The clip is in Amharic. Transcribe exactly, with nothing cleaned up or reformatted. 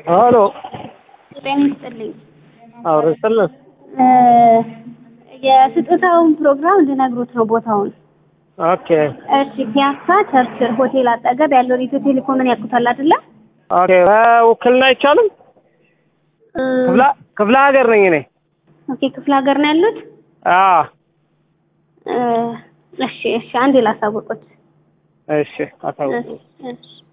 አሎ ጤና ይስጥልኝ። አውርሰልን የስጦታውን ፕሮግራም እንድነግሩት ነው ቦታውን። ኦኬ እሺ ፒያሳ ቸርችል ሆቴል አጠገብ ያለው ኢትዮ ቴሌኮምን ያውቁታል አይደለ? ኦኬ ውክልና አይቻልም? ክፍላ ክፍላ ሀገር ነኝ እኔ። ኦኬ ክፍላ ሀገር ነው ያሉት? አዎ እሺ እሺ አንዴ ላሳውቁት። እሺ አሳውቁ። እሺ